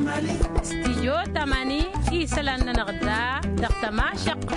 استيجو تماني إيسلان نغدا دقتما شق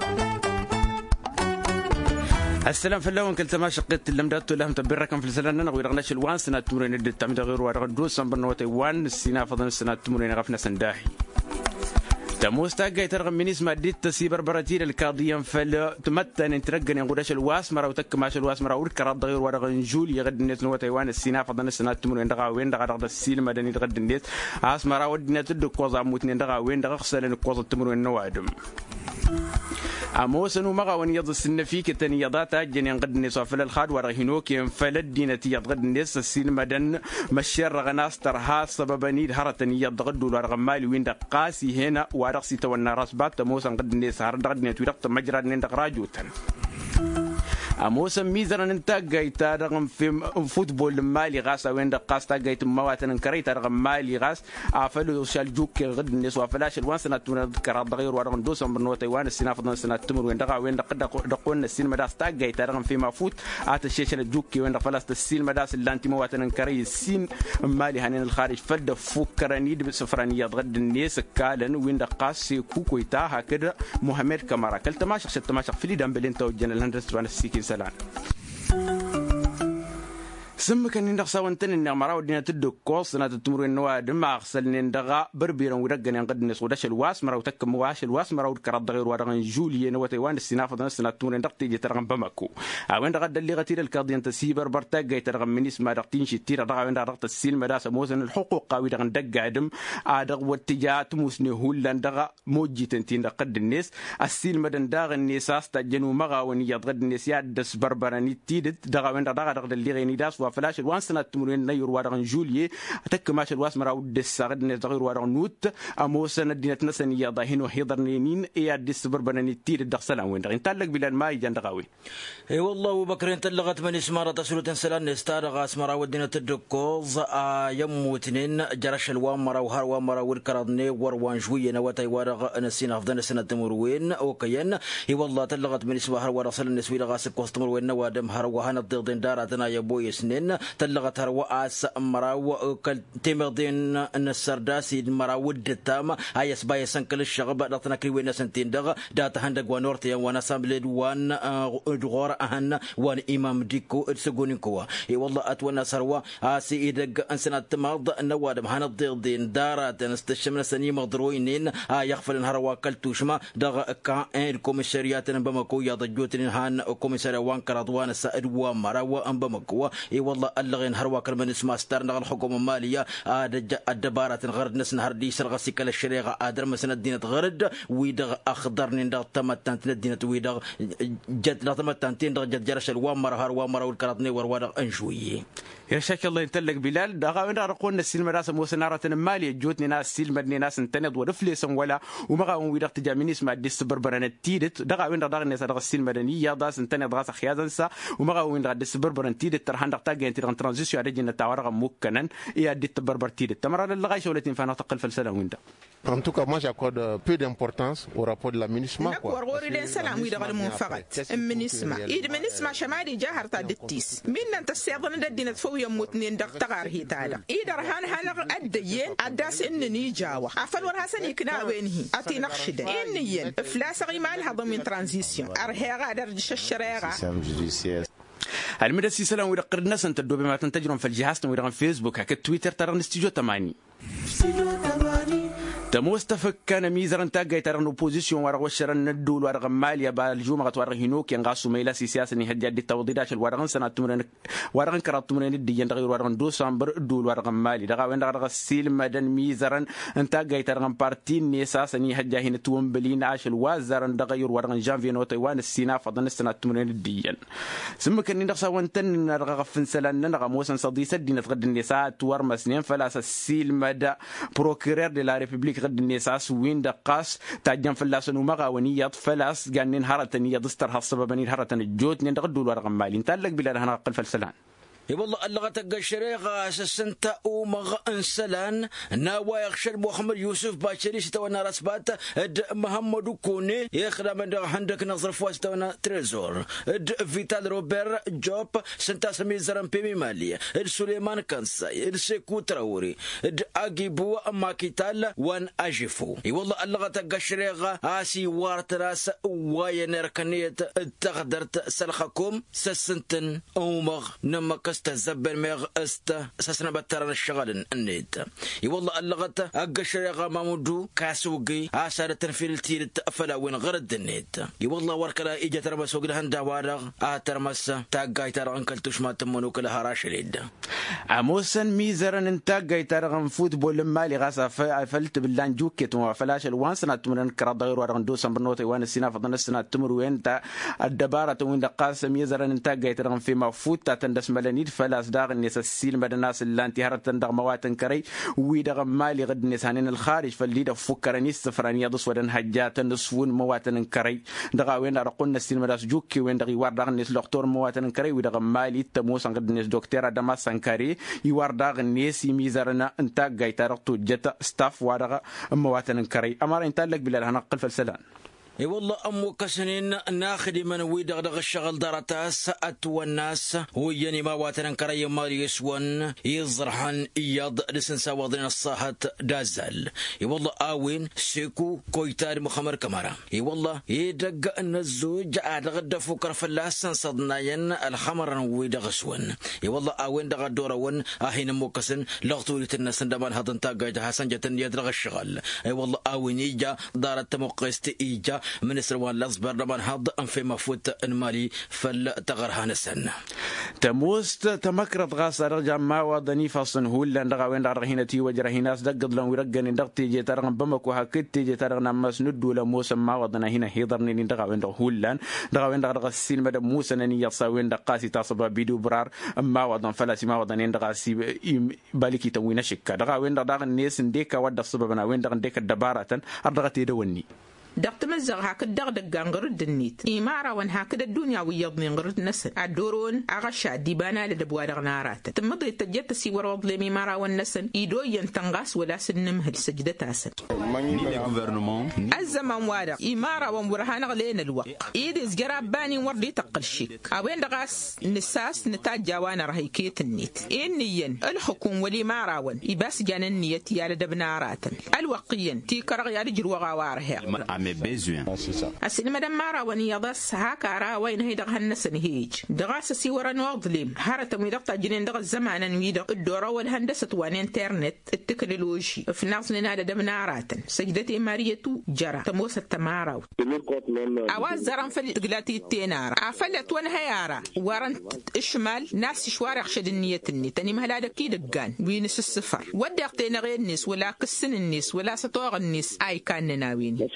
السلام في اللون كل تما شقت اللمدات لهم تبركم في السلام نغوي رغناش الوان سنة تمرين التعميد غير ورغدو سنبرنا وتيوان السينا فضل السنة تمرين غفنا سنداحي تموس تاجي ترغم من اسم ديت تسيبر براتير القاضيا فل تمتن انترجن يقولش الواسمرة وتك ماش الواسمرة وركرات غير ورغن جول يغد الناس نو تيوان السينا فضل السنة تمرين دغا وين دغا رغد السيل مدني غد الناس اسمرة ودنا تدق قوزا موتنين دغا وين دغا خسل القوزا تمرين نوادم أموسن ومغا ونيض السنة فيك تنيضات جنين قد الناس وفل الخاد ورهنوك ينفلد دينة يضغد الناس السين مدن مشير رغناس ترها سببني هرتن يضغد ورغمالي وين دقاسي هنا ورقسي تونا راس بات موسن قد الناس هرد قد نتو يرقط مجرد نندق راجوتا أموسن ميزرا ننتاج رغم في فوتبول مالي غاس وين دقاس تاجيت مواتن كريت رغم مالي غاس عفلو شالجوك غد الناس وفلاش الوان سنة تذكر الضغير ورغم دوسهم بالنوتي وان السنة فضل سنة تمر وين دقا وين دقون السين مداس تاجيت رغم في مفوت الشيشة الجوك وين دفلاس السين مداس اللي أنت مواتن كري السين مالي هنين الخارج فد فكرني بسفرانية غد الناس كالن وين دقاس كوكو يتاها كده محمد كمارا كل تماشق شت تماشق في دم بلين توجنا الهندسة وان السيكين سلام سمك إن دخسا وانتن إن مراو دينا تدو كوس سنة تمر النوا دم أغسل إن دغا بربيرا ورجع ينقد الناس ودش الواس مراو تك مواش الواس مراو كرد غير ورغن جولي نوتي السنافة ضن السنة تمر دقتي جترغم بمكو أوين دغا دلي غتير القاضي أنت سيبر برتاج جترغم من اسم دقتين شتير دغا وين دغا السين مداس موزن الحقوق قوي دغن دق عدم دغ واتجاه موسني هولان دغا موجي تنتين دقد الناس السين مدن دغ الناس استجنوا مغا ونيضغد الناس يدس بربراني تيدت دغا وين دغا دلي غيني داس فلاش الوان سنة تمرين نير وارغن جولي أتك ماش الواس مراو دس غد نتغير وارغن نوت أمو سنة دينة نسن يضاهين وحيضر نينين إيا دس بربنا نتير الدخسل عوين دغين تالك بلان ما يجان دغاوي اي والله بكرين تلغت من اسمارة تسلوتن سلان نستارغ اسمارا ودينة تدكوز يموتنين جرش الوان مراو هروان مراو الكرادني وروان جوية نواتي وارغ نسين أفضل سنة تمروين وكيان اي والله تلغت من اسمها هروا رسل النسوي لغاسب كوز تمروين نوادم هروا هانا الضيضين دارتنا يبوي سنين تلغت هرواس مراو كالتمردين السرداسي مراو الدتام هاي سباي سنكل الشغب داتنا كريوين سنتين دغ دات هندق ونورتيا وانا سامبلد وان غور اهن وان امام ديكو سغونيكو اي والله اتونا سروا اسي دغ انسنا تمرض نوادم هان الضيضين دارات نستشمنا سني مضروينين يغفل هروا كلتوشما دغ كان الكوميساريات بمكو يضجوتين هان كوميساريا وان كرضوان السائد ومراو ام بمكو اي والله اللغين هروا كلمن اسمها ستارنا الحكومة المالية الدبارة غرد نسن هردي سرغسي كلا الشريعة ادر مسنا الدينة غرد ويدغ اخضر ندغ تمتان الدينة ويدغ جد لا تمتان تندغ جد جرش الوامر هروامر والكراتني وروادغ انجوي يا شاك الله ينتلك بلال دغا وين رقون السلم راس موسنارة المالية جوتني ناس سلم ناس انتند ورفليس ولا ومغا ويدغ تجامين اسمها ديس بربرن تيدت دغا وين دغ الناس دغ السلم مدنية داس انتند غاس خيازنسا ومغا وين دغ ديس بربرن تيدت ترهان دغ تاجي انت ترانزيسيون على التوارغ ممكنا إيه أديت بربرتي التمرة للغاية شولتين فانا تقل فلسلة ويندا. En tout cas, moi j'accorde peu d'importance au rapport de la MINUSMA. MINUSMA شمالي جاهر تادتيس من أنت السيادة ندينا فوق يموتنين دقتغار هي تادا إذا رهان هلا أديين أداس إنني جاوا عفل ورهاسن يكنا وينهي أتي نقشده إنيين فلاس غيمال هذا من ترانزيسيون أرهيغا درجة الشريغا المدرسي سلام ويرقر الناس أنت الدوبي ما تنتجرون في الجهاز ويرقر فيسبوك هكا تويتر ترى نستيجو تماني تموستفك كان ميزرن تاجي ترى الأوبوزيسيون ورغوشرن الدول ورغماليا بالجمعة ورغينوك ينقصوا ميلا سياسة نهدي عدي التوضيدات الورغن سنة تمرين ورغن كرات تمرين الدي ينتغير ورغن دوسامبر الدول ورغمالي دغا وين دغا السيل مدن ميزرن تاجي ترى بارتين نيساسة نهدي هنا تومبلين عاش الوازرن دغير ورغن جانفي نوتيوان السينا فضن السنة تمرين الدي سمك إن دغسا وانتن نرغى فنسلن نرغى موسن صديسة دي نتغد النساء توار مسنين فلاس السيل مدى بروكيرير دي لا ريبوبليك غد النساس وين دقاس تاجن فلاس ومغا ونيات فلاس قانين هرتني يدستر هالسببني هرتني الجوت نين غدول ورغم مالي نتلق بلا هنا قل فلسلان والله اللغة الشريقة سنتا ومغ انسلان ناوا يخشل محمد يوسف باشري ستوانا رسبات محمد كوني يخدم من عندك نظر فواز توانا تريزور فيتال روبر جوب سنتا سمي زرم بيمي مالي سليمان كنساي سيكو تراوري اجيبو ماكيتال وان اجيفو والله اللغة الشريقة اسي وارتراس واينر كنيت تقدرت سلخكم سسنتن اومغ نمك استزبر ميغ سسنا بترن الشغل النيت والله اللغة الشريقة مامودو كاسوقي عسارة تنفيل تيرت فلا وين غرد النيت والله وركلا اجا ترمس وقلهن دوارغ ترمس تاقاي ترى انكل تشما تمونو كلها راشليد عموسا ميزرن انتاقاي ترى فوتبول مالي غاسا فلت باللان جوكيت وفلاش الوان سنة تمرن كرادغير ورغندو سنبرنوتي وان السنة فضل السنة تمر وين تا الدبارة وين دقاسم ميزرن انتاقاي ترى في مفوت تندس ملانيد فلاس داغ الناس السين بدل الناس اللي انت هرت داغ مواتن كري ويدغ مالي غد نسانين الخارج فالليد فكرني سفراني يضس ودن حاجات نصفون مواتن كري دغا وين رقنا السين مداس جوكي وين دغ يوار داغ الناس لوكتور مواتن كري ويدغ مالي تموس غد الناس دكتور دما سانكاري يوار داغ الناس ميزرنا انتاقاي ترقتو جتا ستاف ودغ مواتن كري امر انت لك بالله هنقل فالسلام والله أمو كسنين ناخدي من ويدغدغ الشغل دارتاس والناس ويني ما واتن كري مالي يسون يزرحن يض لسنسا وضين الصاحة دازل والله آوين سيكو كويتار مخمر كمارا والله يدق النزوج أدغد فكر فلاسن صدناين الخمر ويدغ سون والله آوين دغ دورون أهين أمو كسن لغطو لتنسن دمان هضن تاقايد حسن جتن يدغ الشغل والله آوين إيجا دارت مقيست إيجا من سروان لفظ برلمان هض في مفوت المالي فالتغرهان السنة تموست تمكرت غاسة رجع ما وضني فصن هول لان دغا وين رهينتي وجرهيناس دقد لون ورقن دغ تيجي ترغن بمك وهكت تيجي ترغن مسند ولا موسى ما وضنا هنا هيضرني دغا وين هول لان دغا وين دغ السين مد موسى نني يصا وين دقاسي تصب بيدو برار ما وضن فلاسي ما وضن دغا سي بالكي توين شكا دغا وين دغ الناس ديكا ود الصببنا وين دغ ديك الدبارة ارغتي دوني دقت مزغ هاك دغ غرد النيت إمارة وان هاك الدنيا ويضني غرد نسن الدورون أغشى ديبانا لدبوادغ نارات تمضي تجت سيور وضلي إمارة والنسن إيدو ينتنغاس ولا سنمهل سجدة تاسن الزمان وادغ إمارة ومبرهان غلين الوقت إيد إزجراب باني وردي تقل شيك أوين دغاس نساس نتاج جوانا رهيكيت النيت إنيين الحكوم والإمارة وان إباس جان النيت يا لدبنارات الوقيين تيكرغ يا رجل وغاوارها أسئلة مدام مارا ونيضاس هاكا را وين هي دغ هالنسن هيج دغاس سيورا نوضليم هارتا ميدقتا جنين دغ الزمان ويدغ الدورة والهندسة وان انترنت التكنولوجي في ناس لنا دمنارات سجدتي ماريتو جرى تموس التمارا أواز زران فلتقلاتي التينار عفلت وان هيارا وارنت الشمال ناس شوارع خشد النية الني تاني مهلا دكي دقان وينس السفر ودقتين غير النس ولا قسن النس ولا سطوغ النس أي كان ناوين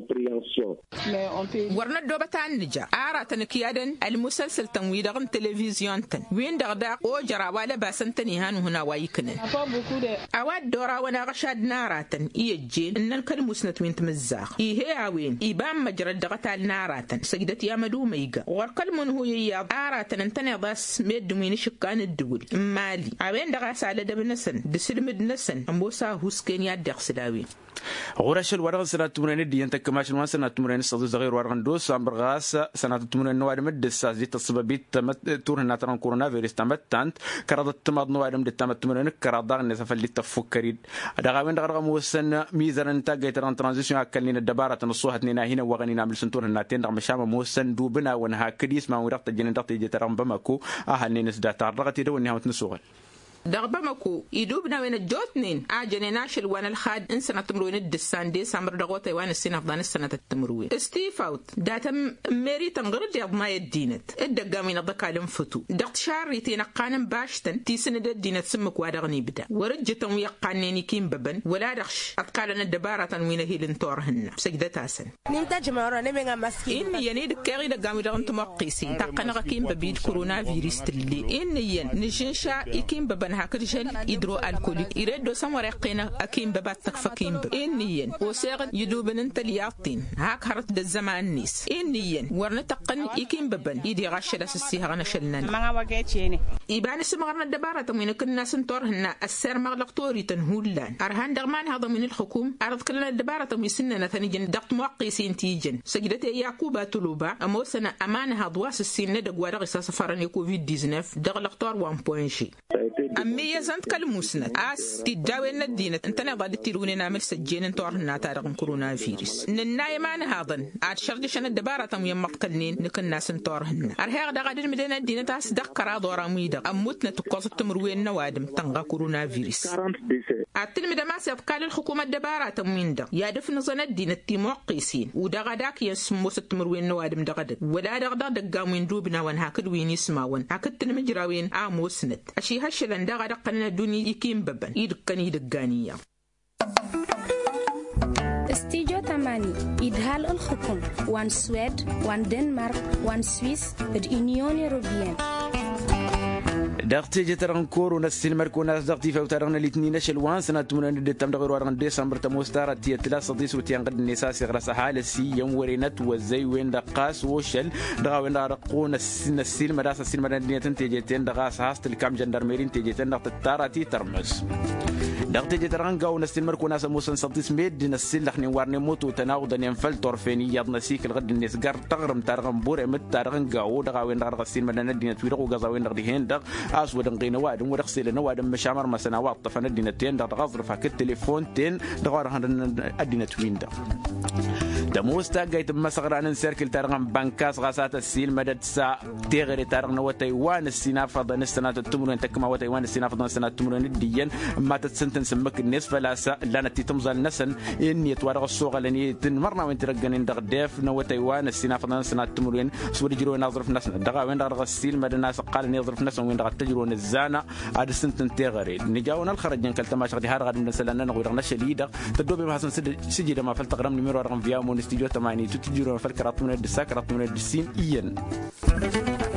ورنا دوبتان نجا آراتن كيادن المسلسل تنويدغن تلفزيون تن وين دغداق او جرا ولا باسنتني هانو هنا وايكنن اواد دورا وانا غشاد ناراتن يجين ان الكلموسنة وين تمزاق هي عوين إبام مجرد دغتال ناراتن سجدت يا مدو ميقا والكلمون هو يياب آراتن انتني ضاس ميد وين شكان الدول مالي عوين دغاس على دبنسن دسلمد نسن امبوسا هوسكين يادق سلاوين غورش الورغ سنة تمرين دي انت كماش الوان سنة تمرين الصديق صغير ورغندوس امبرغاس سنة تمرين نوار مد الساس دي تصببيت تور هنا تران كورونا فيروس تمتانت كرادت تمد نوار مد تمرين كرادغ الناس اللي تفكريد دغاوين دغرغ موسن ميزر انت جيتران ترانزيشن اكلين الدبارة نصوها نينا هنا وغني نعمل سنتور هنا تين دغ مشام موسن دوبنا ونها كديس ما ورقت جنين دغ جيتران بمكو اهنينس داتا رغتي دو انها تنسوغل دغبمكو يدوبنا وين الجوتنين اجنيناش الوان الخاد ان سنه تمرين الدسان دي سامر دغوتي وان السنه فضان السنه التمروين ستيفاوت داتم ميري تنغرد يض ما يدينت الدقامين الضكالم فتو دقت شاريتي نقانم باشتن تي سنه الدينت سمك وادغني بدا ورجتم يقانيني كيم ببن ولا دخش اتقالنا الدباره وين هي لنتورهن سجدتاسن نمتاج مارا نبيغا مسكين ان يني دكاري دقامي دغن تمقيسين تقنا كيم ببيد كورونا فيروس تلي ان ين نجنشا يكيم ببن ببن هاكر جل يدرو الكوليك يردو سمرقينا أكيم بباتك فكيم إنيين وساغن يدوبن انت لياطين هاك هرت الزمان نيس إنيين ورنتقن يكيم ببن يدي غشل السيهغنا شلنا ما وجهتيني يبان سمغرنا الدبارة من كنا سنتورهنا السر مغلق توري تنهولان أرهان دغمان هذا من الحكوم أرد كلنا الدبارة مسننا ثانيجن دقت موقيسين تيجن سجدت يعقوبة تلوبا أمورسنا أمان هضواس السين ندق ورق سفرني كوفيد 19 دغلق تور 1.6 أمي يزنت كلموسنا أس تداوين الدين أنت نبغى تيروني نعمل سجين تورهنا تارق كورونا فيروس نناي معنا هذا عاد شردشنا الدبارة يم مقتلنين نكن ناس نتورهنا أرهاق دغادر مدينة الدين تاس دق كرا دورا ميدا أموتنا تقصد تمروين نوادم تنغا كورونا فيروس أتلم دما سيبقى الحكومة الدبارة من دا يادف نظن الدين التيموقيسين ودغداك يسمو ستمروين نوادم دغدك ولا دغدا دقامين دوبنا وان هاكد وين يسماون هاكد تنمجراوين آموسنت أشي هشلن دغدا قلنا الدنيا يكيم ببن يدقن يدقانية استيجو تماني إدهال الحكم وان سويد وان دنمارك وان سويس اليونيون أوروبيين دقتي جتران كورو نسل مركونا دقتي فوتران الاثنين شلوان سنة تمنى دتم دغير وران ديسمبر تموستار تي 3 ديس وتيان قد النساء غرس حال سي يوم ورينت وزي وين دقاس وشل دغا وين رقون السل مداس السل مدنيه تيجتين دغاس هاست الكام جندرميرين تيجتين دقت التاراتي ترمس دقتي جتران قاو نسل مركونا سموسن سديس ميد نسل لخني ورني موتو تناوض ينفل طرفين يضنسيك الغد الناس قر تغرم ترغم بور مت ترغم قاو دغا وين رغسين مدنيه تويرو غزا وين دغدي دغ أسود قينا وادم ورخصيل نوادم مشامر مسنا واط فندينا تين دغ فك التليفون تين دغور ادينا توين دموستا جايت مسغران سيركل ترغم بنكاس غاسات السيل مدد سا تغري ترغنا وتايوان السنافه ضن السنه التمرين تكما وتايوان السنافه ضن السنه التمرين الدين ما تسنتن سمك الناس فلا لنا تمزل نسن ان يتورغ السوق لني تنمرنا وين ترغنين دغ ديف نو تايوان السنافه ضن السنه التمرين سود جرو نظرف ناس دغ وين دغ السيل مدد الناس قال نظرف ناس وين دغ تجرون الزانه عاد سنتن تغري نجاونا الخرجين كلتماش غدي هار غادي نسلنا نغير نشليده تدوبي ما حسن سجي ما فلتغرم نميرو رقم فيا استديو 8 تتجرون فالكرات من الدساكرات من الدسين إيان